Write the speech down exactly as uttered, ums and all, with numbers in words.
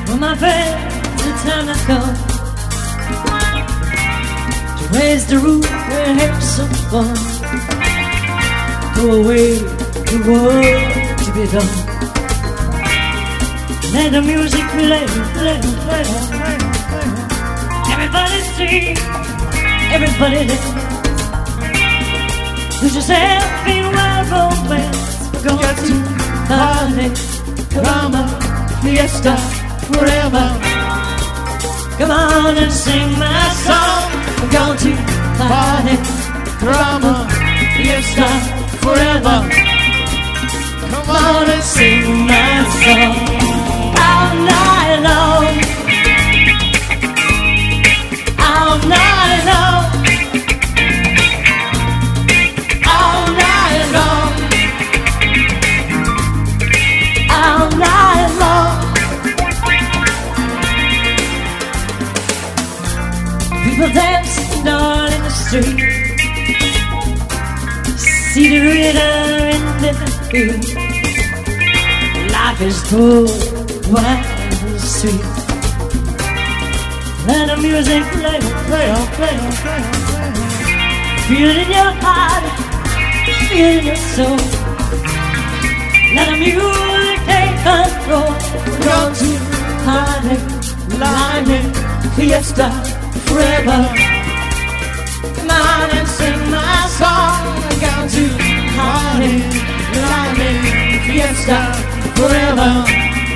Well, my friend, the time has come to raise the roof and have some fun. Throw away the work to be done. Let the music play, play, play, play, play. Everybody sing, everybody dance. Lose yourself in wild romance. We're going to party, caramba, fiesta, forever. Come on and sing my song. We're going to party, caramba, fiesta, forever. Come on and sing my song. All night long, all night long, all night long, all night long. People dancing all in the street, see the rhythm in the beat. Life is good, wild and sweet. Let the music play, play on, play on, play on, play on. Feel it in your heart, feel it in your soul. Let the music take control. We're going to party, lively, fiesta, forever. Come on and sing my song. We're going to party, lively, fiesta, forever.